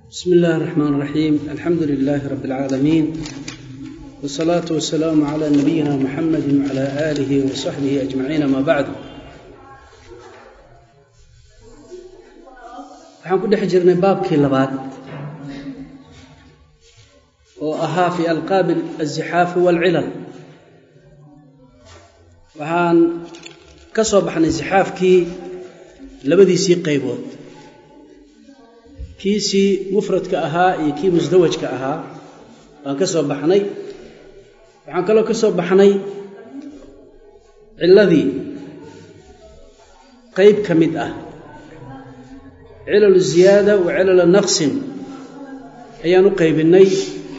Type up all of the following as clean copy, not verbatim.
بسم الله الرحمن الرحيم. الحمد لله رب العالمين، والصلاة والسلام على نبينا محمد وعلى آله وصحبه أجمعين. ما بعد، waxaan ku dhex jirnay baabkii labaad oo ahaa fi alqaab az-zixaaf wal-cilal. waxaan ka soo baxnay zixaafkii labadiisii qaybood, kiisii mufradka ahaa iyo kii musdawajka ahaa baan ka soo baxnay. waxaan kaloo ka soo baxnay ciladii qayb ka mid ah, cilal ziyaada wa cilal naqsin ayaan u qaybinay.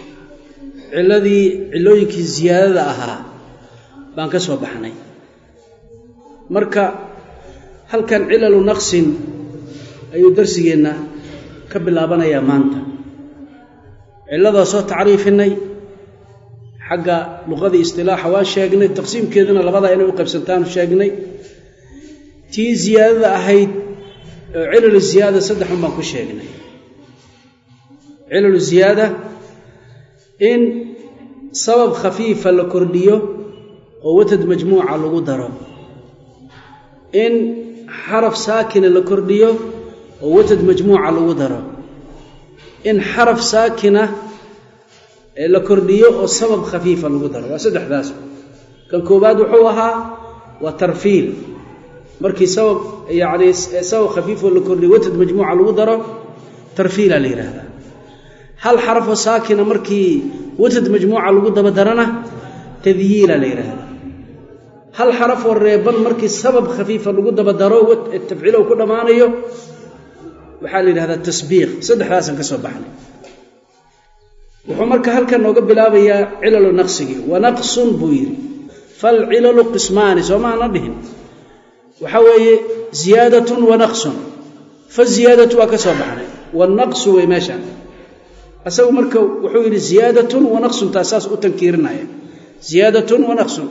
cilooyinkii ziyaadada ahaa baan ka soo baxnay. marka halkan cilalu naqsin ayuu darsigeenna ka bilaabanayaa maanta. ciladaas soo tacriifinay, xagga luqadii istilaaxa waa sheegnay, taqsiimkeeduna labada inay u qaybsantaan sheegnay. tii ziyaadada ahayd cilal ziyaada saddexun baan ku sheegnay. cilal ziyaada in sabab khafiifa la kordhiyo oo watad majmuuca lagu daro, in xaraf saakina la kordhiyo oo watad majmuuca lagu daro, in xaraf saakina la kordhiyo oo sabab khafiifa lagu daro. waa saddexdaas. kan koobaad wuxuu ahaa waa tarfiil, markii sabab khafiif oo la kordhiyo watad majmuuca lagu daro tarfiila la yidhaahdaa. hal xaraf oo saakina markii watad majmuuca lagu daba darana tadyiila la yidhaahdaa. hal xaraf oo reeban markii sabab khafiifa lagu daba daro tafciilo ku dhammaanayo waxaa la yidhahdaa tasbiiq. saddexdaasaan ka soo baxnay. wuxuu marka halkan nooga bilaabayaa cilalu naqsigii. wa naqsun buu yidhi, falcilalu qismaani, soo maana dhihin. waxaa weeye ziyaadatun wa naqsun. faziyaadatu waa ka soo baxnay, wanaqsu wey meeshaan. asagu marka wuxuu yidhi ziyaadatun wa naqsun, taasaas u tankiirinaya. ziyaadatun wa naqsun,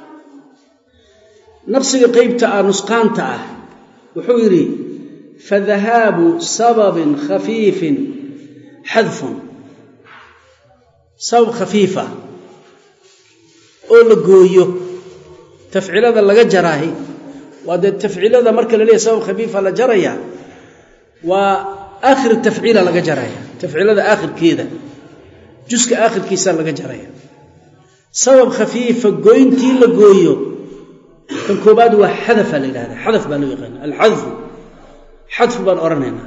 naqsiga qeybta ah, nusqaanta ah. wuxuu yidhi fadahaabu sababin khafiifin xadfun. sabab khafiifa oo la gooyo, tafcilada laga jaraahi. waa dee tafcilada marka la leeyahay sabab khafiifa la jaraya, waa aakhir tafciila laga jaraya. tafcilada aakhirkeeda, juska aakhirkiisa laga jaraya. sabab khafiifa goyntii la gooyo, kan koobaad waa xadafa la yidhahdaa. xadaf baa loo yaqaana, alxadfu. xadfu baan odhanaynaa.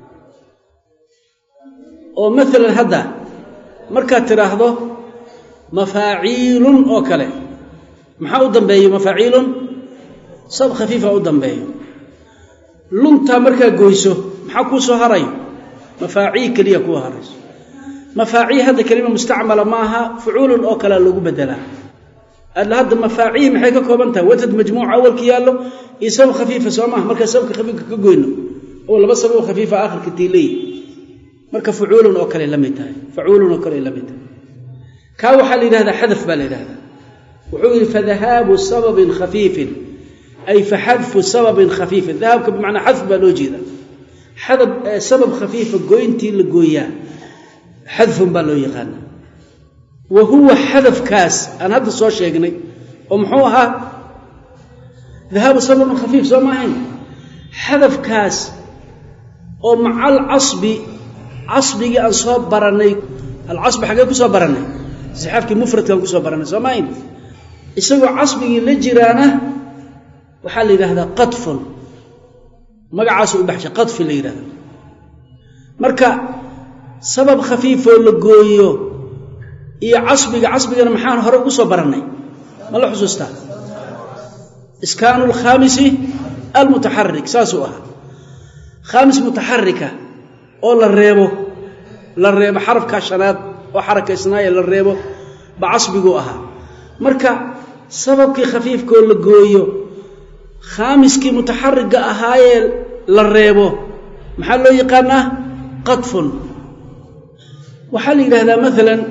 oo maalan hadda markaad tidhaahdo mafaaciilun oo kale, maxaa u dambeeyo mafaaciilun? sabab khafiifa u dambeeyo. luntaa markaa goyso maxaa kuu soo harayo? mafaacii keliya kuu harayso. mafaacii hadda kelima mustacmala ma aha, fucuulun oo kalea lagu bedelaa. hadda mafaacii maxay ka kooban tahay? watad majmuuca awalka yaallo iyo sabab khafiifa, soo maaha. markaa sababka khafiifka ka goyno oo laba sabab khafiifa aakhirka tiileey, marka fucuulun oo kale la mid tahay. facuulun oo kale la mid tahay. kaa waxaa la yidhahdaa xadaf baa la yidhahdaa. wuxuu yidhi fadahaabu sababin khafiifin, ay faxadfu sababin khafiifin. dahaabka bimacnaa xadf baa loo jeeda. sabab khafiifa goyntii la gooyaa xadfun baa loo yaqaanaa. wa huwa xadafkaas aan hadda soo sheegnay oo muxuu ahaa? dahaabu sababin khafiif, soo ma ahayn? xadafkaas oo maca alcasbi, casbigii aan soo barannay. alcasbi xaggee ku soo barannay? zixaafkii mufradkaan ku soo barannay, soo ma ahayn? isagoo casbigii la jiraana waxaa la yidhaahdaa qadfun. magacaasu u baxshay, qadfi la yidhahda. marka sabab khafiifoo la gooyo iyo casbigana maxaan hore ugu soo barannay? ma la xusuustaa? iskaanu lkhaamisi almutaxarik, saasuu ahaa. khaamis mutaxarika oo la reebo xarafkaa shanaad oo xarakaysnaaye la reebo ba casbiguu ahaa. marka sababkii khafiifkoo la gooyo, khaamiskii mutaxarigga ahaayee la reebo, maxaa loo yaqaanaa? qadfun. waxaa la yidhaahdaa maalan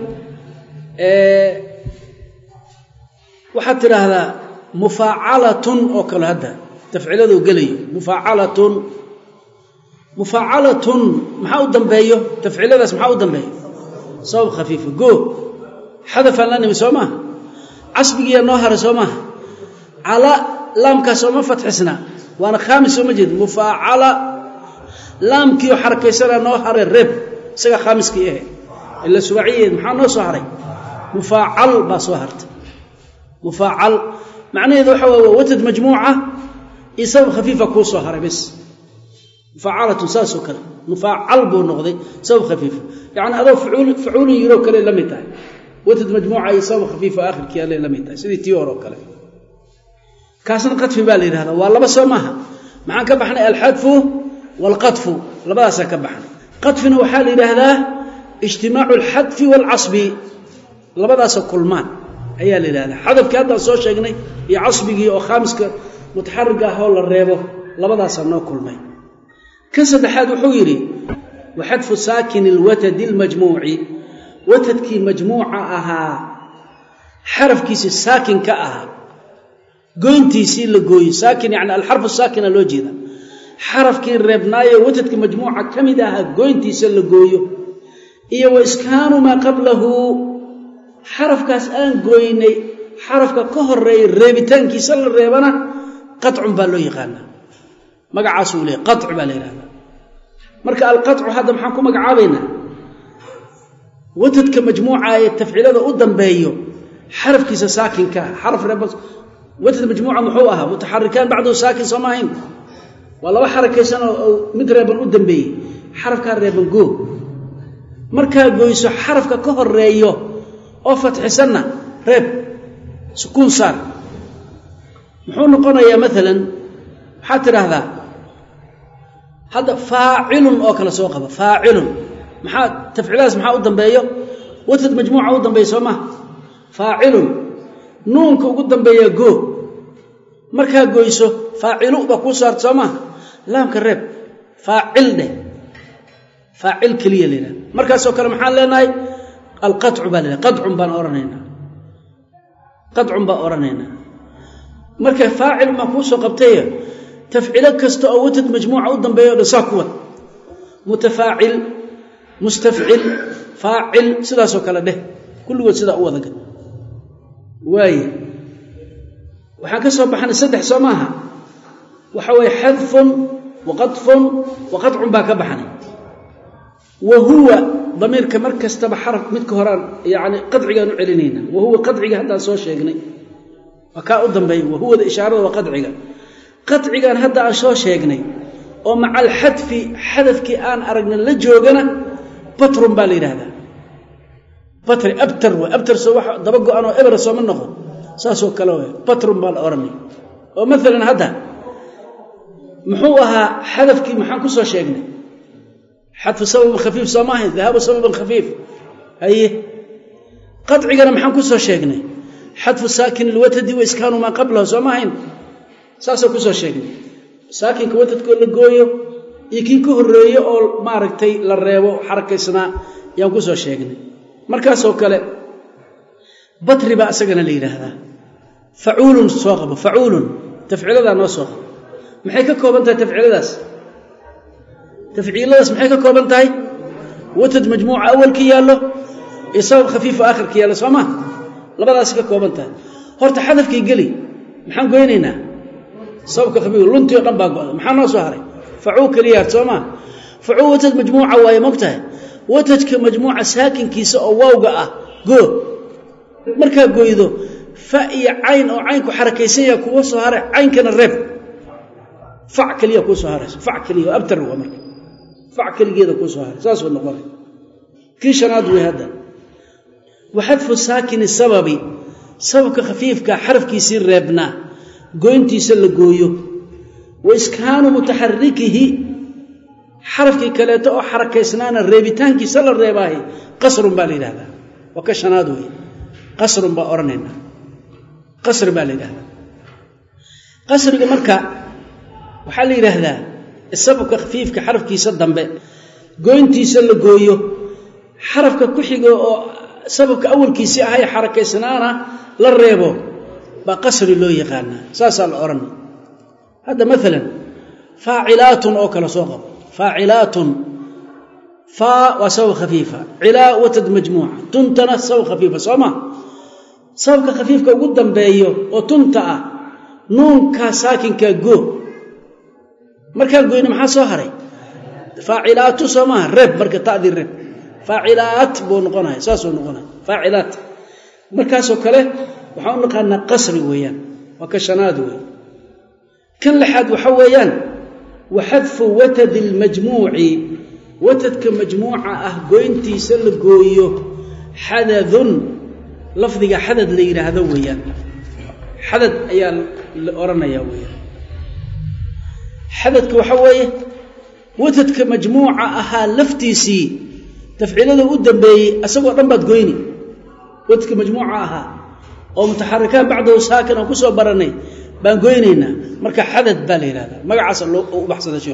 waxaad tidhaahdaa mufaacalatun oo kale. hadda tafciladuu gelayo mufaacalatun. mufaacalatun maxaa u dambeeyo tafciiladaas maxaa u dambeeyo sabab khafiif go xadaf lana misoma casbigiya noo haray soma ala laamka soma fatxisna waana khamis soma jeed mufaacala laamkii xarakaysana noo haray rib isaga khamiskii illa subaciyeed maxaa noo soo haray mufaacal ba soo hartay mufaacal macnaheedu waxa waa watad majmuuca isab khafiifa ku soo haray bas mufaacalatun saaso kale mufaacal buu noqday sabab khafiif yani adoo facuul yiro kale la mid tahay watad majmuuca isab khafiifa aakhirkii alle la mid tahay sidii tii hore kale kaasna qadfi baa la yiraahdaa waa laba soo maaha maxaan ka baxnay al-hadfu wal-qadfu labadaas ka baxnay qadfina waxa la yiraahdaa ijtimaacu al-hadfi wal-asbi labadaas kulmaan ayaa la yiraahdaa hadafka hadda soo sheegnay iyo asbigii oo khamiska mutaharrig ah oo la reebo labadaas noo kulmay ka saddexaad wuxuu yiri وحذف ساكن الوتد المجموع وتد كي مجموعة أها حرف كيس الساكن كأها قوينتي سيل لقوي ساكن يعني الحرف الساكن الوجيدة حرف كي الربناية وتد كي مجموعة كمدها قوينتي سيل لقوي إيه وإسكان ما قبله حرف كاس آن قويني حرف كهر الريبتان كي سيل الريبنا قطع بالو يغانا مقع سولي قطع باليرانا marka alqat'u hada maxaan ku magacaabayna watadka majmuuca ay tafciilada u dambeeyo xarafkiisa saakinka xaraf rabas watad majmuuca muxuu aha mutaharrikan bacdu saakin samayn wala wax xarakaysan oo mid reeban u dambeeyay xarafka reeban go marka gooyso xarafka ka horeeyo oo fatxisanna reeb sukuun saar muxuu noqonayaa midalan waxa tiraahdaa هذا فاعل أو كلا سوق فاعل محا تفعيلات محا قدام بيو وتد مجموعة قدام بيو سوما فاعل نون قدام بيو جو مركها جويسو فاعل بكو صار سوما لا مكرب فاعل ده فاعل كلية لنا مركها سوق المحل لنا القطع بالنا قطع بان أورنينا قطع بان أورنينا مركها فاعل ما كو سوق بتيه تفعيلك كستو أو وتد مجموعة قدام بيو لساكوة متفاعل مستفعل فاعل سدا سوكلا ده كل وقت سدا أوضك واي وحكى صباحنا سدح سماها وحوي حذف وقطف وقطع باك بحنا وهو ضمير كمركز تبع حرف متكهران يعني قطعي نعلنينا وهو قطعي هذا سو شيغني وكا قدام بيو وهو الإشارة وقطعي قطعيان هذا أشوا شيء ومع الحذف حذف كي آن أرجنا للجوجنا بطر بالي هذا بطر أبتر وأبتر سواح دبقوا أنا إبرة سو منه ساسو كلوه بطر بالأرمي ومثلا هذا محوها حذف كي محن كسر شيء حذف سبب خفيف سماه ذهاب سبب خفيف هي قطعيان محن كسر شيء حذف ساكن الوتد وإسكان ما قبله سماهين saasoo ku soo sheegay saakinka wadadka la gooyo iyo kii ku horeeyo oo maaragtay la reebo xarakaysna yaan ku soo sheegnay markaas oo kale batri ba asagana la yiraahdaa facuulun sooqaba facuulun tafciilada noo soo maxay ka kooban tahay tafciiladaas maxay ka kooban tahay watad majmuuca awalki yaalo isab khafiif aakhirki yaalo sama labadaas ka kooban tahay horta xadafkii gali maxaan gooynaynaa صوبك خبير لنتي قنبا محنا سهري فعوك ليار سوما فعو وتد مجموعة وهي مقتها وتد مجموعة ساكن كيس أو واوقع جو مركا جويدو فأي عين أو عين كحركيسية كو سهري عين كان الرب فعك ليه كو سهري فعك ليه أبتر ومرك فعك ليه كو سهري ساس والنقر كيش نادوي هذا وحذف الساكن السببي سبك خفيف كحرف كيسير ربنا قوينتي سل قويو وإسكان متحركه حرف كلاته أو حركة سنان الريبتان كي سل الريباهي قصر بالي هذا وكشنادوي قصر بأورننا قصر بالي هذا قصر مركا وحلي هذا السبب خفيف كحرف كي صدم به قوينتي سل قويو حرف كحيجو سبب أول كي سي حركة سنانة للريبو بقصر لو يقانا ساس الأورن هذا مثلا فاعلات أو كلا سوق فاعلات فاء وسبب خفيفة علاء وتد مجموعة تنتنا سبب خفيفة صوما سبب خفيفة قدام بأيو وتنتأ نون كساكن كجو مركا قوين محا سهري فاعلات صوما رب مركا تأذي الرب فاعلات بونقنا ساسو نقنا فاعلات مركا سوكله وحاول نقنا قصري ويان وكشناد ويان كل لحد وحويان وحذف وتد المجموع وتد كمجموعة قوينتي سل قويو حدث لفظك حدث ليرى هذا ويان حدث أيال الأورنا يا ويان حدث كوحوية وتد كمجموعة لفتيسي تفعيل له قدام بي أسوأ رمبات قويني وتد كمجموعة أو متحركان بعده ساكن أو كسو براني بان قوينينا مركا حدث بالي هذا ما عصر له وبحث هذا شيخ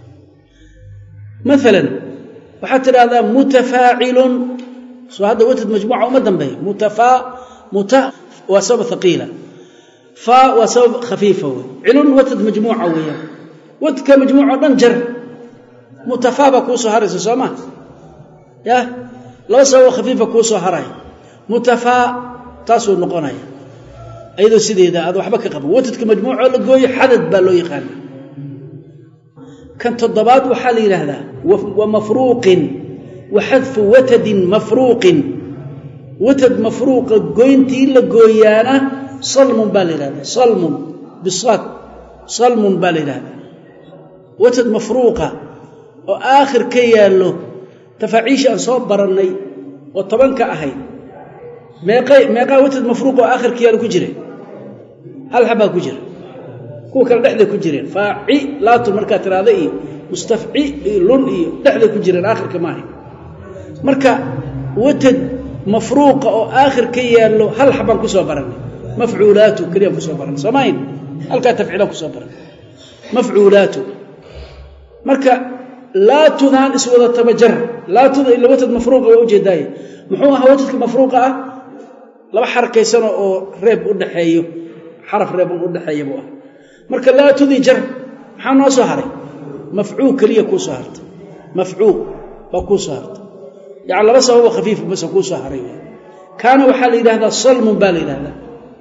مثلا وحتى هذا متفاعل سو هذا وتد مجموعة ومدن به متى وسبب ثقيلة فاء وسبب خفيفة علن وتد مجموعة ويا وتد كمجموعة ننجر متفا بكوسو هرس سما يا لو سبب خفيفة كوسو هراي متفا تاسو نقناي أيضا سيدي هذا وحبك قبل وتد كمجموعة لقوي حدث بالو يقال كانت الضباط وحالي لهذا ومفروق وحذف وتد مفروق وتد مفروق قوينتي لقويانا صلم بالي هذا صلم بالصاد صلم بالي هذا وتد مفروقة وآخر كيالو تفعيش أنصاب برني وطبنك أهي ميقا وتد مفروق وآخر كيالو كجري هل حبا كجري كوكا لحظة كجرين فاعي لا تمركا تراضي مستفعي لون لحظة كجرين آخر كماهي مركا وتد مفروقة أو آخر كيالو هل حبا كسو برني مفعولاته كريا كسو برني سماين هل كا تفعيلا كسو برني مفعولاته مركا لا تذان اسوة تبجر لا تذان إلا وتد مفروقة ووجه داي محوها وتد مفروقة لما حركة سنة أو ريب ودحيو حرف ريب ودحيو بوها مركا لا تذي جر محانا سهري مفعول كليا كو سهرت مفعول وكو سهرت يعني بس هو خفيف بس كو سهري كان وحال إلى هذا صلم بالي هذا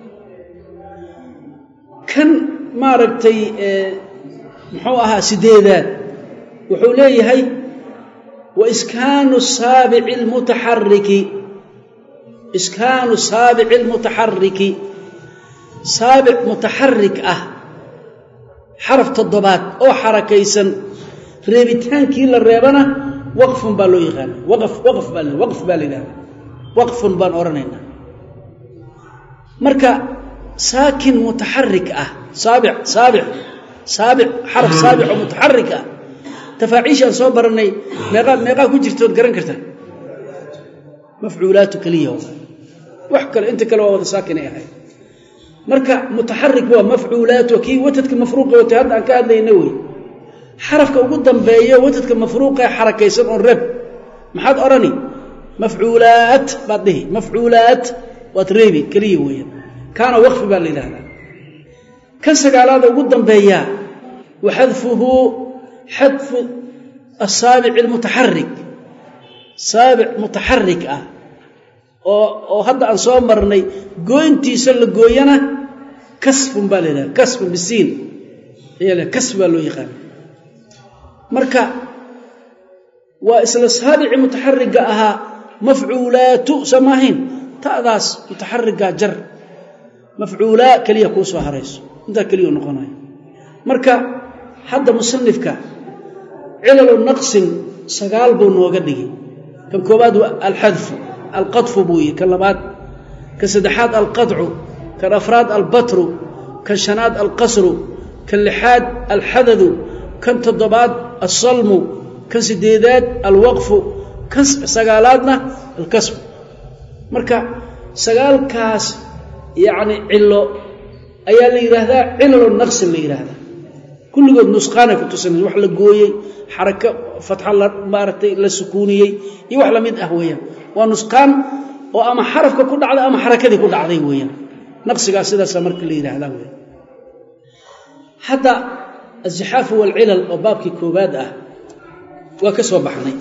كان ما ربتي محوها سديدات وحولي هي وإسكان السابع المتحرك إسكان السابع المتحرك سابع متحرك حرف الضبات أو حركيسا ريبتان كيلا الريبانة وقف بالو يغاني وقف بالنا وقف بان أورنينا مركا ساكن متحرك سابع حرف سابع ومتحرك تفاعيش أن صوبرني ميقا كجرتود قرن كرتا مفعولات كلية وحكا انت كلوا ساكن يا هاي مركا متحرك هو مفعولات وكي وتدك مفروقه وتهد عن كهد لينوي حرفك وقدام بايه وتدك مفروقه حركه يسمون رب ما حد اراني مفعولات بعده مفعولات وتريبي كليه وين كان وقف بالله كان سقالاده وقدام بايه وحذفه حذف السابع المتحرك سابع متحرك oo hadda aan soo marnay gooyntiisa la gooyana kasfun balida kasfun bisiin yela kasba loo yaqaan marka waa isla saabici mutaharriga aha maf'ulatu samahin taadaas mutaharriga jar maf'ula kaliya ku soo harayso inta kaliya noqonay marka hadda musannifka cilalu naqsin sagaal buu nooga dhigay kan koobaad al-hadf القطف بوي كلمات كسدحات القطع كالأفراد البتر كالشناد القصر كاللحاد الحدث كالتضبات الصلم كالسديدات الوقف كسقالاتنا الكسب مركا سقال كاس يعني علو أيا اللي يرهدا علو النقص اللي يرهدا كل قد نسقانا كتسنى وحلا قوي حركة فتح الله مارتي للسكونية يوحلا مد أهوية ونسقان وأما حرفك كل على أما حركتي كل عليه ويا نقص قاصدة سمرك اللي يرهدا ويا حتى الزحاف والعلل وبابك كوباد وكسو بحني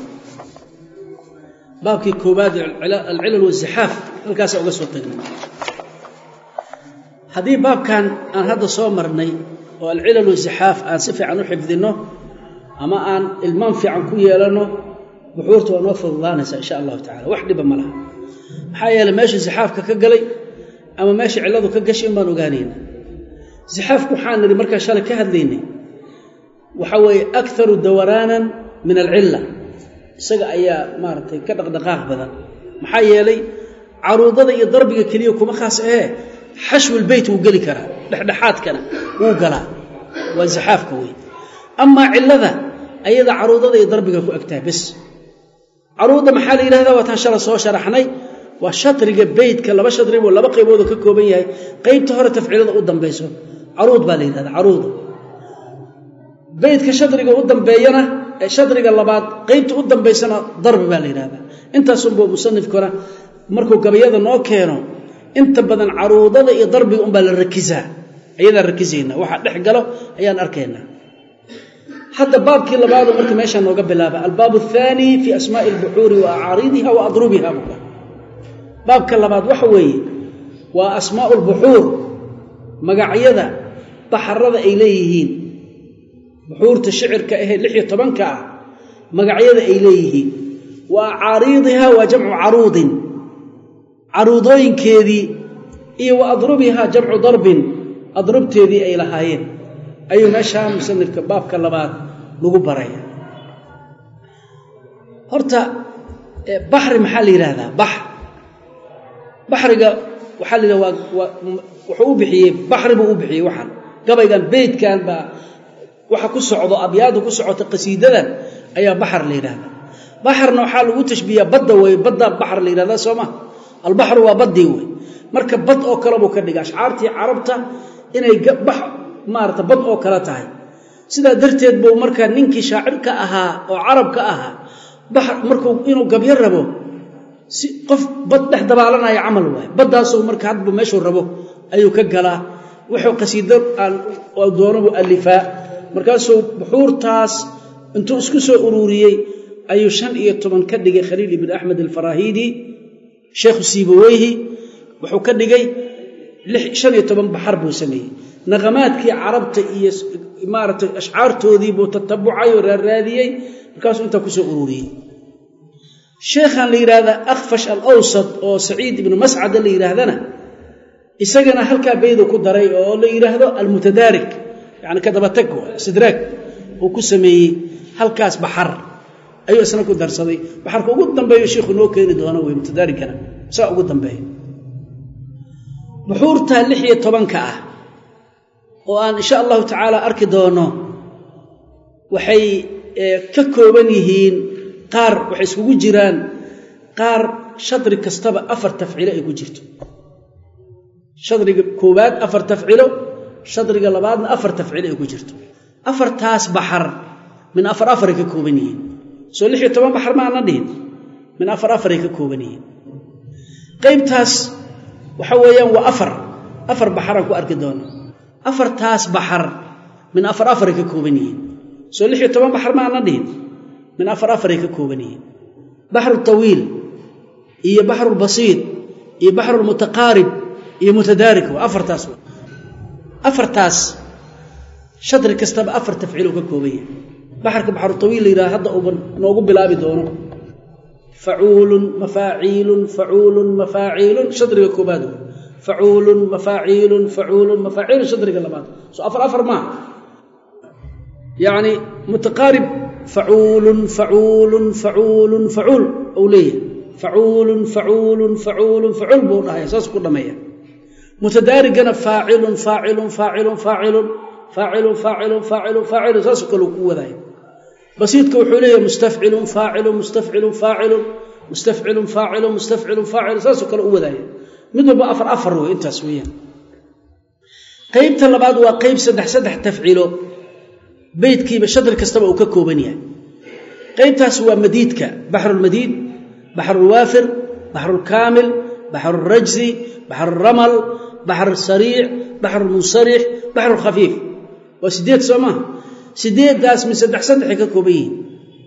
بابكي كوباد العلل والزحاف الكاس أوقسو تقني هذه باب كان أن هذا صومرني والعلل والزحاف آسف عن حفظنه أما أن المنفع عن كوية لأنه بحورته ونوفر الله نسأل إن شاء الله تعالى وحدي بملها حيا لما ماشي زحافك كقلي أما ماشي علده كقش إما نقانين زحافك حان اللي مركز شالك كهدليني وحوي أكثر دورانا من العلة سجى أيا مارتي كدق دقاق بذا محيا لي عروضة يضربك كليوكم خاص إيه حشو البيت وقلي كرا لحدحات كنا وقلا والزحاف كوي أما علذا أيضا عروضة يضربك كأكتاه بس عروضة محالي هذا وتنشر صو شرحني وشطر بيت كلا بشطر ولا بقي بوده ككوبيه قيب تهرة تفعيل قدام بيسو عروض بالي هذا عروض بيت كشطر قدام بينا شطر الله بعد قيب قدام بيسنا ضرب بالي هذا أنت سنبو مصنف كرا مركو كبيض النوع كانوا أنت بدن عروضة يضرب بالركزة أيضا الركزين واحد نحقله أيان أركينا حتى باب كلا بعض مركو ماشي أنه قبل هذا الباب الثاني في أسماء البحور وأعارضها وأضربها باب كلا بعض وحوي وأسماء البحور مقعيدة بحرض إليهين بحور تشعر كأهل لحية طبنك مقعيدة إليهين وأعارضها وجمع عروض عروضين كذي إيه وأضربها جمع ضرب أضربت ذي أي لهاين أي مشى مسند كباب كلبات نقبرية هرتا بحر محلي هذا بحر وحلي وحوبحي بحر بوبحي وحن قبل كان بيت كان وحكو صعود أبيض وكو صعود قصيدة أي بحر لهذا بحر نوحال وتشبيه بدا وبدا بحر لهذا سما البحر وبدي مركب بد أو كلام وكذا أشعارتي عربته إنه بحر مارت بد أو كلاتها سيدا درتيد بو مركب نينكي شاعر كأها أو عرب كأها بحر مركب إنه قبير ربو قف بد لحد بالنا يعمل بدا سو مركب بمشور ربو أيو كجلا وحو قصيدة ودونه الألفاء مركب سو بحور تاس أنتو اسكسو أروريي أيو شن إيتمن كدق خليل بن أحمد الفراهيدي شيخ سيبويه وحو كدغاي شن iyo 10 baxar buu sameeyay naqamaadkii carabta iyo imaarata ashcaartoodii buu tatabucay oo raadiyay markaas inta ku soo ururiyay sheekhan la yiraahdo akhfash al-awsat oo saciid ibn mas'ad la yiraahdana isagana halka beedo ku daray oo la yiraahdo al-mutadarik yani kadaba tag sidraak oo ku sameeyay halkaas baxar أيوة سنة كدر صدي بحرك وجود دنبي الشيخ نوكين دهنا ويمتداركنا ساء وجود دنبي بحورتها اللحية طبعا كأه وأن إن شاء الله تعالى أركضونه وحي ككوبنيهين قار وحيسكو جيران قار شطر كستبا أفر تفعيله يقول جرته شطر كوبات أفر تفعيله شطر قلبات أفر تفعيله يقول جرته أفر تاس بحر من أفر ككوبنيهين سو لحية طبعا بحر ما ندين من أفر ككوبنيهين قيب تاس وحويا وأفر بحرك وأركضون أفر تاس بحر من أفر ككوبنيين سو لحية طبعا بحر ما ندين من أفر ككوبنيين بحر الطويل إيه بحر البسيط إيه بحر المتقارب إيه متدارك أفر تاس شطر كستب أفر تفعيله ككوبية بحر الطويل إذا هذا نوقب بلابي دونه فعول مفاعيل شطر كوباده فعول مفاعيل شطر قلبات سو أفر ما يعني متقارب فعول أولية فعول بونا هي أساس كل ما هي متدارجنا فاعل أساس كل قوة ذي بسيط كوحولية مستفعل فاعل أساس كل قوة ذي مثل ما أفر أنت سويا قيب تلباد وقيب سدح تفعيله بيت كي بشدر كستبا وككوبنيا قيب تاسوا مديدك بحر المديد بحر الوافر بحر الكامل بحر الرجزي بحر الرمل بحر السريع بحر المنصرح بحر الخفيف وسديد سما سديد داس من سدح ككوبين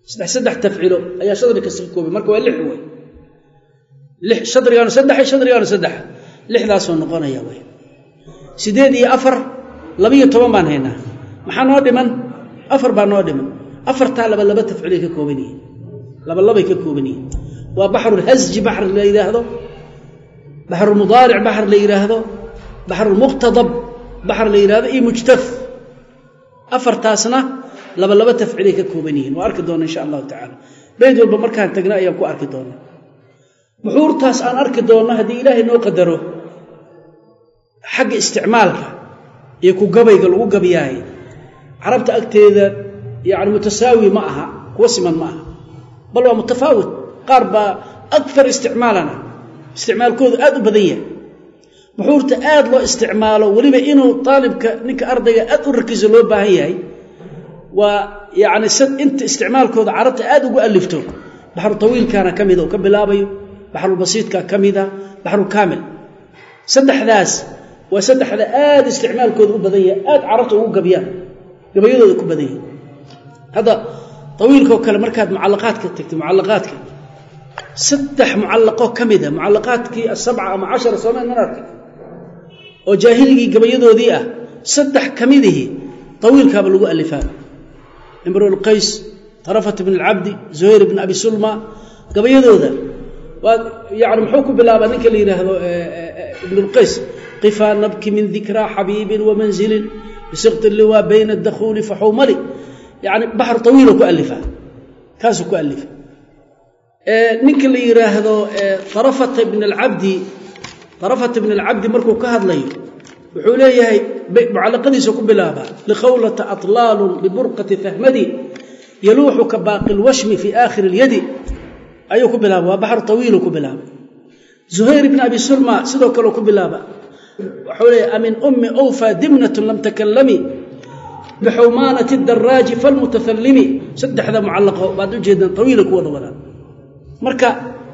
saddex tafciilo ayaa shadri kasta koobi marka waa 6 way 6 shadrigaana 3 lixdaas oo noqonaya way 8 iyo 4 12 baan haynaa maxaa noo dhiman 4 baa noo dhiman 4 laba tafciil ka koobaniye laba ka koobaniye waa bahrul hazj bahr la yiraahdo bahrul mudaari' bahr la yiraahdo bahrul muqtadab bahr la yiraahdo iyo mujtaf 4 taasna laba tafciil ka koobaniin waa arki doona insha Allah ta'ala beed walba markaan tagna ayaan ku arki doona buxuurtaas aan arki doona hadii Ilaahay noo qadaro xagga isticmaalka iyo ku gabayga lagu gabiyaay arabta agteeda yaani mutasaawi ma aha kuwa siman ma aha bal waa mutafaawit qarba akthar isticmaalkoodu aad u badan yahay buxuurta aad loo isticmaalo waliba inuu talibka ninka ardayga aad u rakiiso loo baahan yahay ويعني انت استعمال كود عربت اد ugu alifto بحر طويل كان كميده وكبلابيو بحر البسيط كان كميده بحر كامل سدخداس وسدخدا اد استعمال كود u badanya اد عربت ugu gabayadooda ku badanya hada طويل كو kale markaad muallaqaadka tagtay muallaqaadka saddex muallaqo kamida muallaqaadkii 7 ama 10 Soomaaliya arka oo jaahiligi gabayadoodii ah saddex kamidihi طويل كاب lagu alifaa امرؤ القيس طرفة بن العبد زهير بن أبي سلمى قبيضوذا يعني محوك بالله نك اللي يراهدو ابن القيس قفا نبكي من ذكرى حبيب ومنزل بصيغة اللواء بين الدخول فحوملي يعني بحر طويل كألفه كاسو كألفه نك اللي يراهدو طرفة بن العبد مركو كهد لي وحوليه معلقديسو كبلابا لخولة أطلال ببرقة فهمدي يلوح كباقي الوشم في آخر اليد أيو كبلابا بحر طويل كبلابا زهير بن أبي سلمى سدوك له كبلابا وحوليه أمن أم أوفى دمنة لم تكلمي بحومانة الدراج فالمتثلم سدح ذا معلقه بعد جدا طويل كوضولا مركا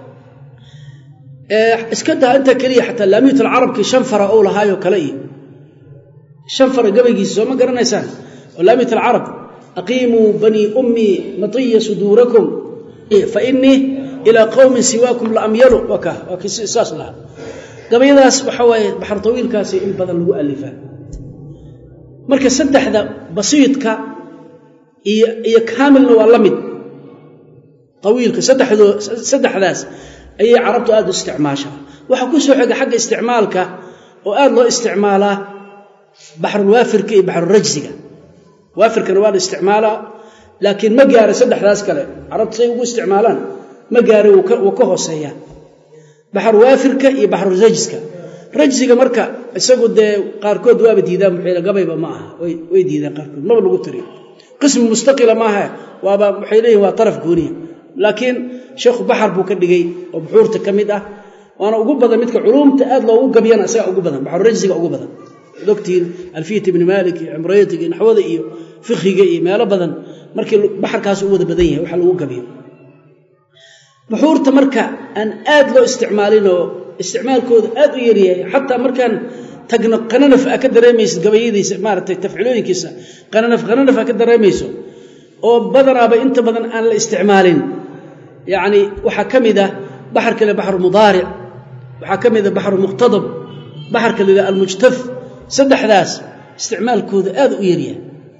اسكتها أنت كريه حتى لامية العرب كي شنفر أولا هايو كلي شنفر قبيقيس وما قرنيسان ولامية العرب أقيموا بني أمي مطي صدوركم فإني إلى قوم سواكم لأميلوا وكي ساس لها قبيقاس وحواي بحر طويل كاسي إن بدل له ألفا مركز سدح ذا بسيط إيا كامل واللمد طويل سدح ذاس أي عربت آد استعماشها وحكوسوا حق استعمالك وآد له استعماله بحر الوافر كي بحر الرجزك وافر كنوال استعماله لكن ما قاري سدح ذاس كله عربت سيقوا استعمالان ما قاري وكهو سيان بحر وافر كي بحر الرجزك رجزك مركا يساقوا دي قاركود وابد يدام محيلة قبيبا معها ويدي يدام قاركود ما بلغو تريد قسم مستقلة معها وابا محيليه وطرف قونية لكن شيخ بحر بو كدغي او بحورته كميد اه وانا ugu badan midka culumta aad loogu gabiyana asaga ugu badan baxar rajsiga ugu badan doctor alfiyat ibn malik umrayat ibn hawada iyo fiqiga iyo meelo badan markii baxarkaas uu wada badan yahay waxa lagu gabiyo baxurta marka aan aad loo isticmaalino isticmaalkooda aad u yar yahay hatta markaan tagno qananaf ka dareemaysid gabayadiisa maartay tafciilooyinkiisa qananaf ka dareemayso oo badanaaba inta badan aan la isticmaalin يعني وحكمده بحر كله بحر مضارع وحكمده بحر مقتضب بحر كله المجتف سدح ذاس استعمال كود آذ ويريا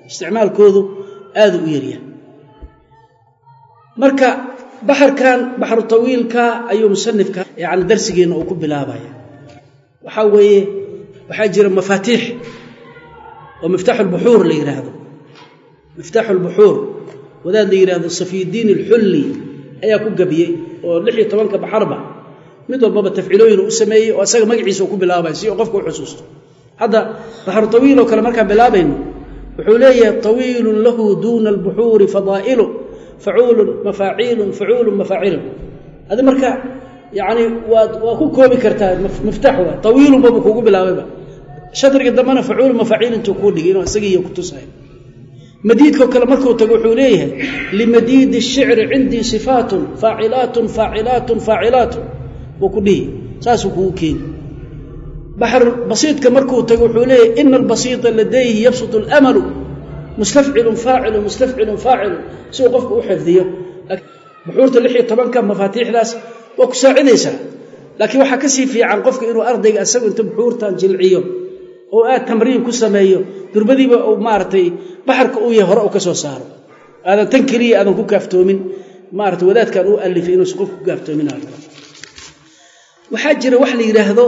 مركا بحر كان بحر طويل كا أيو مصنف كا يعني درسيين أو كبلابايا وحاجر مفاتيح ومفتاح البحور اللي يراهدو مفتاح البحور وذا اللي يراهدو صفي الدين الحلي ayaa ku gabiyay oo 16 baxarba mid walba tafciilooyin uu sameeyay oo asaga magaciisa ku bilaabay si qofku u xusuusto hada bahar tawiil oo kale marka bilaabayno wuxuu leeyahay tawiilun lahu duuna al-buhur fadaa'ilu fa'ul mafa'il hada marka yani waa ku koobi kartaa miftaxu tawiilun baba kugu bilaabayba shadriga damana fa'ul mafa'il intuu ku dhigay asaga ku tusay مديدك كلا مركو تقول ليه لمديد الشعر عندي صفات فاعلات وكله ساسو كوكين بحر بسيط كمركو تقول ليه إن البسيط لديه يبسط الأمل mustafcilun faacilun mustafcilun faacilun si uu qofku u xifdiyo buxuurta 16 ka mafaatiixdaas waa ku saacidaysaa laakiin waxa ka sii fiican qofka inuu ardayga asagu inta buxuurtan jilciyo oo aad tamriin ku sameeyo durbadiiba uu maartay baxarka uu yahay hore uu ka soo saaro aadan tan kaliya aadan ku kaaftoomin maartay wadaadkan uu alifay inuu qofku ku kaaftoomin waxa jira wax la yiraahdo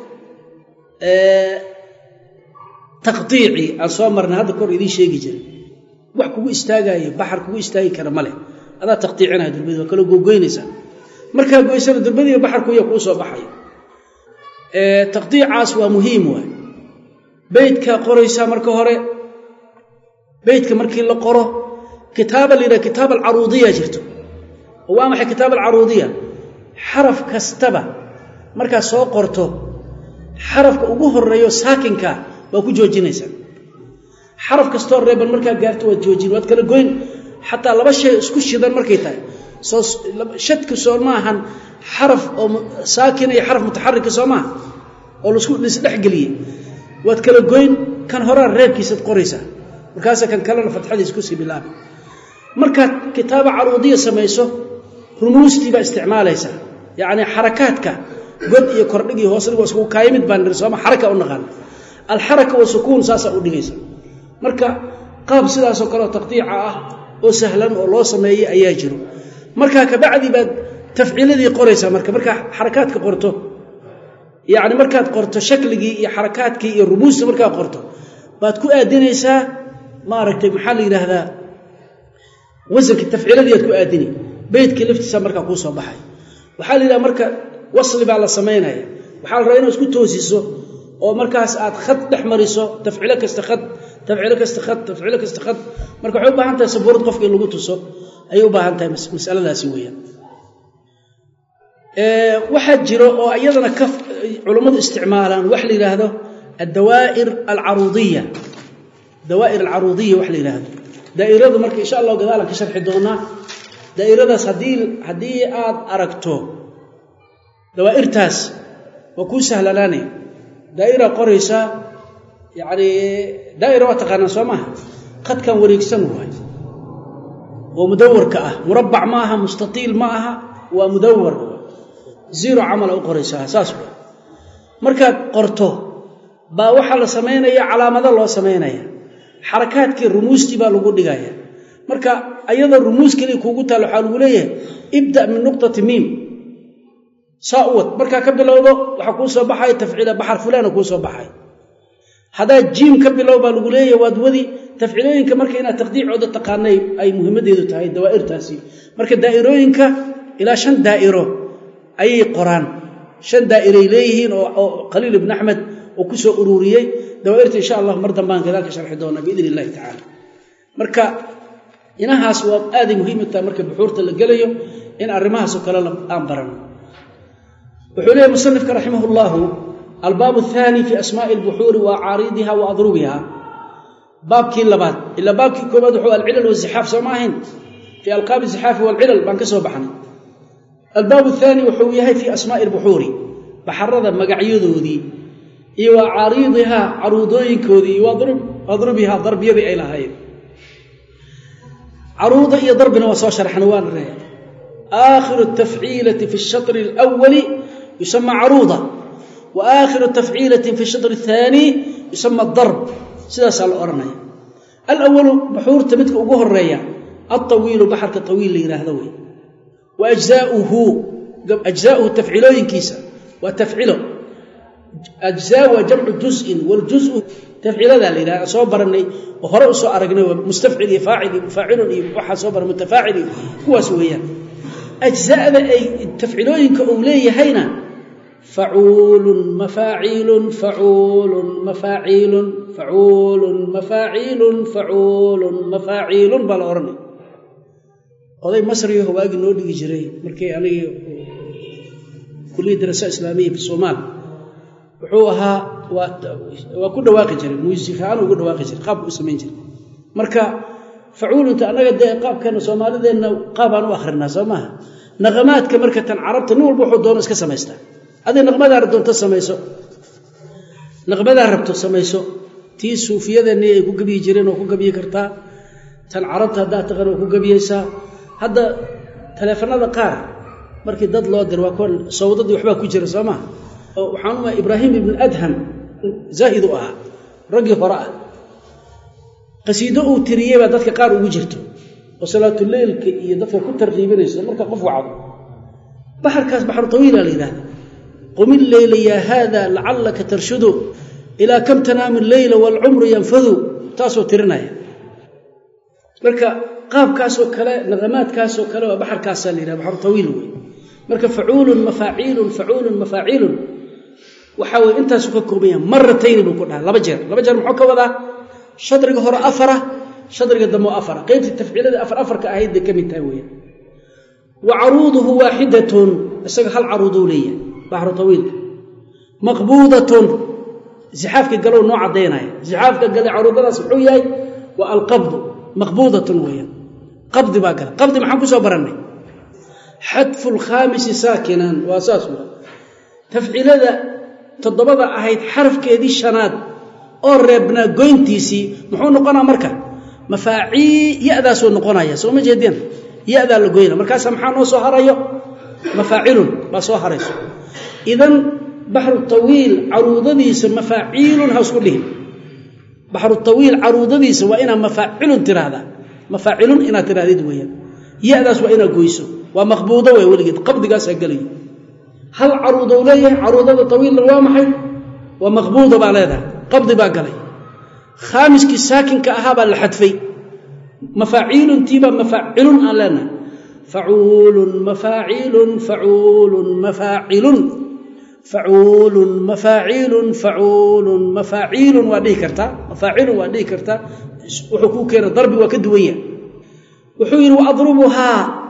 taqtiici aan soo marnay hadda kor idin sheegi jiray wax kugu istaagayo baxar kugu istaagi kara male adaa taqtiicinaad durbadiiba kala gogoynaysa marka goysana durbadiiba baxarku yaa ku soo baxay taqtiicaas waa muhiim waay beydka qoraysa marka hore beydka markii la qoro kitaab lira kitaab al-aruudiyya jirto waa maxay kitaab al-aruudiyya xaraf kastaba marka soo qorto xarafka ugu horeeyo saakinka waa ku joojinaysa xaraf kasto reeban marka gaarto waa joojin wad kala goyn hatta laba shay isku shidan markay tahay soo shadka soo maahan xaraf oo saakin iyo xaraf mutaharrik soo maaha oo la isku dhex galiyay wad kala goyn kan hore reebkiisa qoraysa markaas kan kala fatxadiis ku sii bilaab marka kitaab aruudiyya sameeyso rumuusti ba isticmaalaysa yaani harakaadka god iyo kordhigi hoosriga isku kaayimid baan risooma haraka u naqan al haraka wa sukuun saasa u dhigaysa marka qaab sidaas oo kale taqtiica ah oo sahlan oo loo sameeyay ayaa jiro marka ka bacdi baad tafciiladii qoraysa marka harakaadka qorto yaani markaad qorto shakligii iyo harakaadkii iyo rumuusta markaad qorto baad ku aadinaysaa ma aragtay maxaa la yiraahdaa wasanka tafciiladii aad ku aadini beedka laftiisa marka ku soo baxay waxa la yiraahdaa marka wasli baa la sameeynaya waxa la rabaa inaad isku toosiso oo markaas aad khad dhaxmariso tafciilo kasta khad tafciilo kasta khad marka waxay u baahan tahay sabuurad qofka in lagu tuso ay u baahan tahay mas'aladaasi weeyaan waxa jiro oo iyadana ka culimadu isticmaalaan wax la yiraahdo ad-dawaa'ir al-aruudiyya dawaa'ir al-aruudiyya wax la yiraahdo daa'iradu marka insha Allah gadaalan ka sharxi doonaa daa'iradaas hadii aad aragto dawaa'irtaas waa ku sahlanaanay daa'ira qoraysa yaani daa'ira waa taqaana Soomaha qadkan wareegsan waay oo mudawwarka ah murabbac maaha mustatiil maaha waa mudawwar zero amal oo qoraysa asaas marka qorto ba waxa la sameeynaya calaamado loo sameeynaya harakaadkii rumuusti baa lagu dhigaya marka ayada rumuus kali kuugu taalo waxa lagu leeyahay ibda min nuqtati mim saawad marka ka bilowdo waxa ku soo baxay tafciila baxar fulaan ku soo baxay hada jim ka bilowba lagu leeyahay waad wadi tafciilooyinka marka ina taqdiicooda taqaanay ay muhiimadeedu tahay dawaa'irtaasi marka daa'irooyinka ila 5 daa'iro ay qoraan 5 daa'iro leeyihiin oo Qaliil ibn Ahmed oo ku soo ururiyay dawaa'irta insha Allah mar dambe aan gadaalka sharxi doona biidin Allah ta'ala marka inahaas waa aad muhiim u tahay marka buxuurta la galayo in arimahaas oo kala aan barano وحولي مصنف رحمه الله الباب الثاني في أسماء البحور وعارضها وأضربها باب كي لبات إلا باب كي كوباد وحو العلل والزحاف سماهن في ألقاب الزحاف والعلل بانكسوا بحنا الباب الثاني وحويها في أسماء البحور بحرضا مقعيذو ذي وعارضها عروضين كوذي وأضربها ضرب يبي إلى هاي عروضة هي ضربنا وصاشر حنوان الرهي آخر التفعيلة في الشطر الأول يسمى عروضة وآخر التفعيلة في الشطر الثاني يسمى الضرب سلاسة الأرنية الأول بحور تمتك أبوه الريا الطويل بحر كطويل ليرهذوي وأجزاؤه التفعيلين كيسا وتفعيله أجزاء وجمع جزء والجزء تفعيل ذا لنا صوبرني وهرأ أرقنا مستفعل فاعل مفاعل وحا صوبر متفاعل هو سويا أجزاء أي التفعيلين كأولي هينا فعول مفاعيل فعول مفاعيل فعول مفاعيل فعول مفاعيل بالأورني هذا مصري هو أجل نودي جري مركي عليه كلية دراسة إسلامية في الصومال وحوها وكل واقع جري موزيكان وكل واقع جري قاب اسمين جري مركا فعول أنت أنا قد قاب كانوا صومالي لأنه قابان وآخر الناس وماها نغمات كمركة عربت نور بوحو دونس كسميستا هذه نغمات عربتون تسميسو نغمات عربتون سميسو تي صوفية ذا نيه كو قبي جرين وكو قبي كرتا tan carabta hadda taqaan ku gabiyaysa hadda teleefanada qaar markii dad loo dir waa koon sawdadii waxba ku jira Soomaa oo waxaan u Ibrahim ibn Adham zaahidu ah ragi hore ah qasiido uu tiriyay baa dadka qaar ugu jirto oo salaatul leelka iyo dadka ku tartiibinayso marka qof wacdo baxarkaas baxar tawiil la yiraahdo qum al-layl ya hada la'allaka tarshudu ila kam tanam al-layl wal 'umru yanfadu taasoo tirinaya marka qaabkaas oo kale naqamaadkaas oo kale waa baxarkaas la yiraahdo baxar tawiil weey marka facuulun mafaa'ilun waxa way intaas ka koobayaa maratayn buu ku dhahay laba jeer muxuu ka wadaa shadriga hore afara shadriga damo afara qaybta tafciilada afar ka ahayd kamid tahay weeyaan wa aruuduhu waahidatun isaga hal aruudu leeyahay bahru tawiil maqbuudatun zixaafka galow nooc cadeynaya zixaafka galay aruudadaas wuxuu yahay wa alqabd maqbuudatun weeyaan qabdi baa gal qabdi maxaan ku soo baranay hadfu al-khamis saakinan wa asaasu tafciilada todobada ahayd xarafkeedii shanaad oo reebna goyntiisi muxuu noqonaa marka mafaaci yaadaas oo noqonaya soo ma jeedin yaada la goyna markaas maxaa noo soo harayo mafaacilun ba soo harayso idan bahru tawiil aruudadiisa mafaacilun hasku dhihin bahru tawiil aruudadiisa waa ina mafaacilun tiraahda mafaacilun ina tiraahdo weeyaan yaadaas waa ina goyso waa maqbuudo way waligeed qabdigaas galay hal aruudo leeyahay aruudada tawiil waa maxay waa maqbuudo baa leedahay qabdi baa galay khamiski saakinka ahaa baa la xadfay mafaa'ilun tiba mafaa'ilun alana fa'ulun mafaa'ilun fa'ulun mafaa'ilun fa'ulun mafaa'ilun fa'ulun mafaa'ilun waa dhihi karta mafaa'ilun waa dhihi karta wuxuu ku keenay darbi waa ka duwaya wuxuu yiri wa adrubuha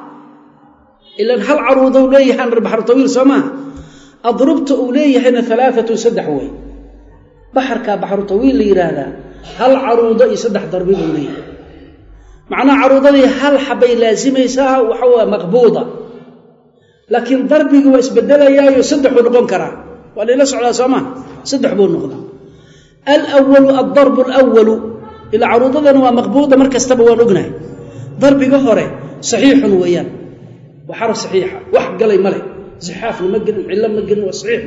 ila hal aruudo leeyahay bahar tawiil sama adrubtu leeyahayna 3 saddex way بحرك بحر طويل يرادا هل عروضه يصدح ضربي لي معنى عروضه هل حبي لازميسا وحوا مقبوضه لكن ضربي هو اسبدليا يصدح ونقون كرا ولا لا سوى سما صدح بو نقدا الاول الضرب الاول الى عروضه ومقبوضه مركز تبوا نغناي ضربي هره صحيح ويان وحرف صحيحه وحقلي ملي زحاف المجن علم مجن وصحيح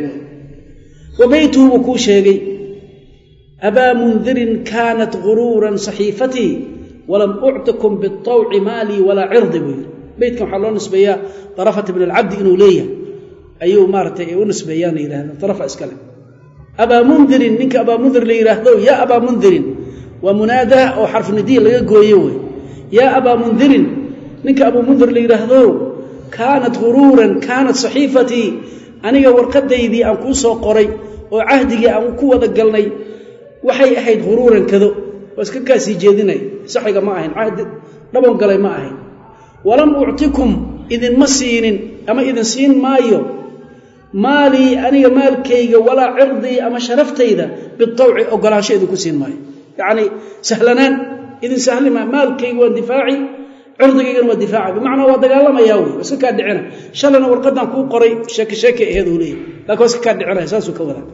وبيته وكو شيغي أبا منذر كانت غرورا صحيفتي ولم أعتكم بالطوع مالي ولا عرض بيتكم حلون نسبيا طرفة ابن العبد إنه ليا أيو مارتي أيو نسبيان إلى هذا طرف أسكال أبا منذر منك أبا منذر ليرهدو يا أبا منذر ومنادى أو حرف ندية ليقويوي يا أبا منذر منك أبو منذر ليرهدو كانت غرورا كانت صحيفتي أنا ورقدي ذي أنكوسو قري وعهدي أنكو ذقلني waxay ahayd huruuran kado waska kaasi jeedinay saxiga ma ahayn ahad dhaban galay ma ahayn walam u'tikum idin masiinin ama idin siin maayo maali aniga maalkayga wala irdi ama sharaftayda bitawci ogolaansheedu ku siin maayo yaani sahlanaan idin sahli ma maalkayga waa difaaci irdigayga waa difaaci bimaana waa dagaalamaya waska ka dhicina shalana warqadan ku qoray sheeke aheedu leeyahay laakiin waska ka dhicina saasu ka wada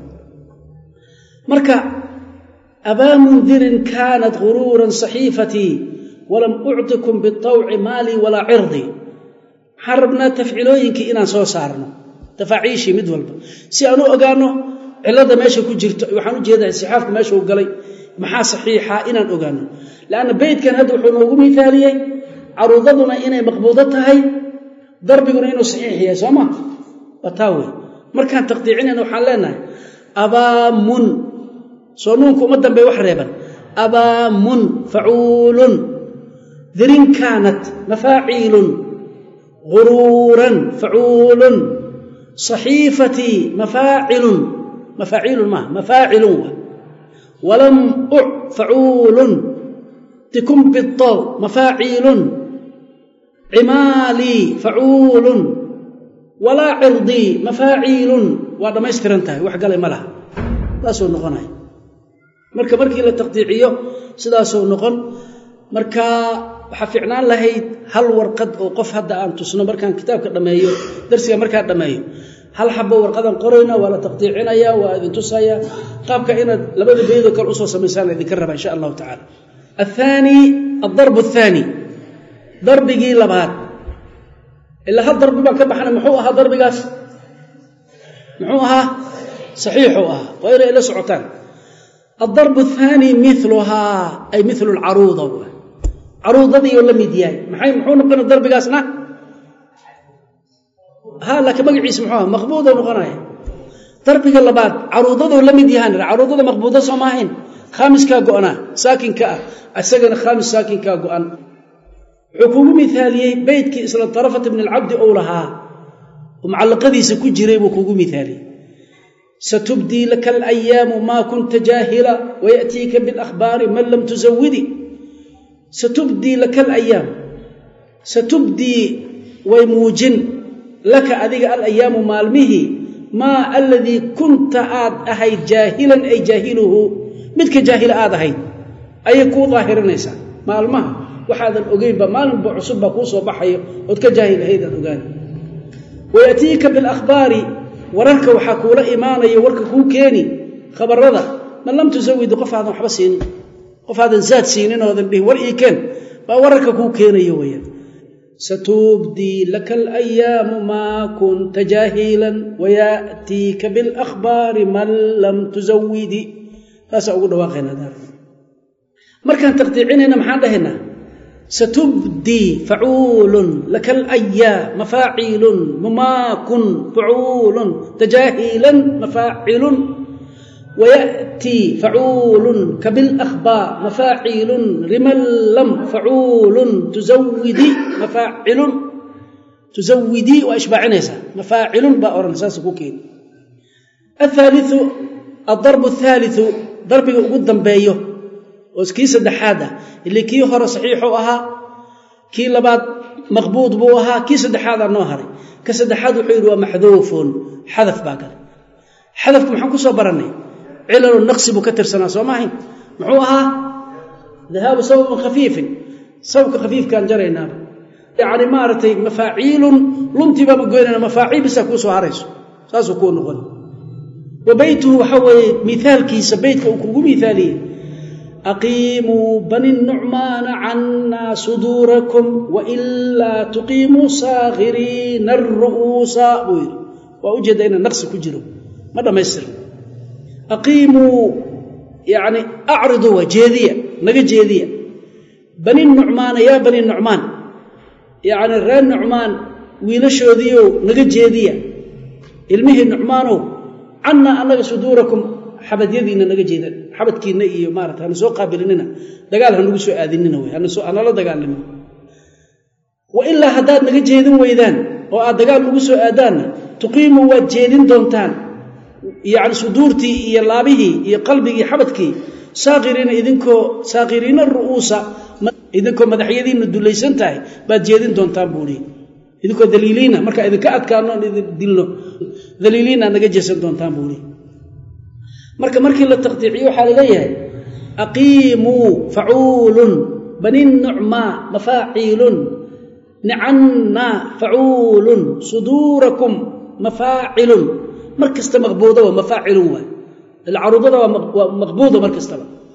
marka أبا منذر كانت غرورا صحيفتي ولم أعطكم بالطوع مالي ولا عرضي حربنا تفعيلوينك إنا سو صارنا تفاعيشي مدولب سي أنو أغانو علادة ماشي كجرت وحانو جيدا السحافك ماشي وقالي محا صحيحة إنا أغانو لأن بيت كان هدو حنوغو مثاليي عروضنا إنا مقبوضتها ضربنا إنو صحيح يا سوما وتاوي مركان تقطيعين إنو حالنا أبا من صنونك مدن بي وحريبا أبا من فعول ذرين كانت مفاعيل غرورا فعول صحيفتي مفاعل ولم فعول تكن بالطو مفاعيل عمالي فعول ولا عرضي مفاعيل وهذا ما يسترنتها وحقال ملها لا سوى النغناي markii la taqdiiciyo sidaas oo noqon marka waxa fiicnaan lahayd hal warqad oo qof hadda aan tusno markaan kitaabka dhameeyo darsiga markaa dhameeyo hal xabo warqadan qorayna wala taqdiicinaya waa idin tusaya qaabka inaad labada beedo kale u soo sameeyaan idin ka raba insha Allah ta'ala الثاني الضرب الثاني ضربي لبات إلا هالضرب ما كبحنا محوها ضرب قاس محوها صحيحها غير إلى سعتان الضرب الثاني مثلها أي مثل العروضة عروضة دي ولا ميدياي محو نقول الضرب قاسنا ها لك مقعي سمحوها مقبوضة ونقنايا ضرب قلبات عروضة ولا ميديان عروضة مقبوضة سماهين خامس كاغونا ساكن كا أسجن خامس ساكن كاغوان حكومة مثالية بيتك إسلا طرفة من العبد أولها ومعلقة ذي سكجري وكوكو مثالي ستبدي لك الأيام ما كنت جاهلا ويأتيك بالأخبار من لم تزودي ستبدي لك الأيام ستبدي ويموجن لك أذيك الأيام مالمه ما الذي كنت أهي جاهلا أي جاهله midka jaahil aad ahayd ay ku dhaahirinaysa maalmaha waxaad ogeeyba maalin ba cusub ba ku soo baxayo oo ka jaahil ahayd ogaan wayatiika bil akhbari wararka waxa kula iimaanayo warka ku keeni khabarada man lam tuzawid qofaadan waxba siinin qofaadan zaad siinin oo dan war ii keen ba wararka ku keenayo weeyaan satubdi lakal ayyam ma kunta jahilan wayatika bil akhbari man lam tuzawidi هذا أقول واقعنا دار مركان تقطيعنا محل هنا ستبدي فعول لك الأيام مفاعيل مماكن فعول تجاهيلا مفاعل ويأتي فعول كبالأخبار مفاعيل رملم فعول تزودي مفاعل تزودي وأشباع نسا مفاعل بأورن ساس كوكين الثالث الضرب الثالث ضرب قدام بيو وسكي سدحاده اللي كي هره صحيح اها كي لباد مقبوض بوها كي سدحاده نوهري كسدحاد وحير ومحذوف حذف باقر حذفكم waxaan ku soo baranay cilal naqsi bu ka tirsanaa Soomaaliya muxuu ahaa ذهاب سبب خفيف سبب خفيف كان جرينا يعني مارتي مفاعيل لمتي ما قلنا مفاعيل بس كو سو هريسو ساسو كو نقول وبيته حوي مثال كيس بيتك وكو مثالي أقيموا بني النعمان عنا صدوركم وإلا تقيموا صاغرين الرؤوس وأوجد أين النقص كجروا ماذا ما يصير أقيموا يعني أعرضوا جيذية نجا جيذية بني النعمان يا بني النعمان يعني الرين النعمان ويلشوا ذيو نجا جيذية المه النعمانو عنا أنك صدوركم حبد يدينا نجا جيدا حبد كينا إيو مارت هنو سو قابليننا دقال هنو سو آذيننا وي أنا لا دقال لنا وإلا هداد نجا جيدين ويدان وآدقال نجو سو آذان تقيموا وجيدين دونتان يعني صدورتي إيا لابه إيا قلبي حبدكي صاغرين إذنكو صاغرين الرؤوس إذنكو مدحيدين الدوليسان تاي بعد جيدين دونتان بولي إذنكو دليلين مركا إذن كأد كانون دلو دليلين أنك جيسان دونتان بولي مركا لا تقطيعيو حال ليه أقيموا فعول بني النعماء مفاعيل نعنا فعول صدوركم مفاعل مركز مقبوضة ومفاعل العروضة ومقبوضة مركز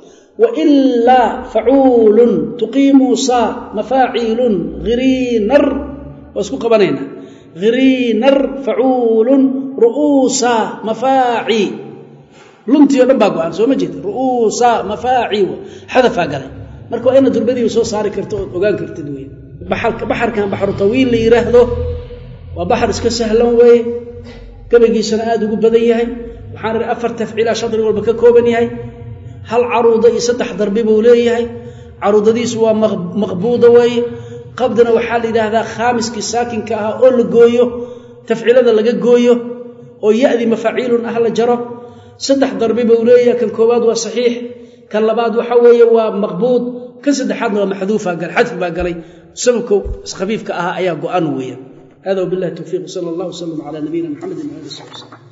وإلا فعول تقيموا صا مفاعيل غرينر واسكوك بنينا غرينر فعول رؤوسا مفاعي لنتي ودن باغو aan soo ma jeed ruusa mafaaci hadafa galay marka ayna durbadii soo saari karto ogaan kartid weey baxarkan baxar tawiil la yiraahdo waa baxar iska sahlan weey gabagiisana aad ugu badan yahay waxaan afar tafciila shadri walba ka kooban yahay hal caruuda iyo saddex darbi buu leeyahay caruudadiisu waa maqbuuda weey qabdana waxa la yiraahdaa khaamiski saakinka ah oo la gooyo tafciilada laga gooyo oo yaadi mafaaciilun ah la jaro saddex darbi buu leeyahay kan koobaad waa saxiix kan labaad waxa weeye waa maqbuud kan saddexaadna waa maxduufa gal xadf baa galay sababku khafiifka ah ayaa go'an weeyaan hada billahi tawfiiq sallallahu alayhi wa sallam ala nabiyina muhammad wa alihi wa sahbihi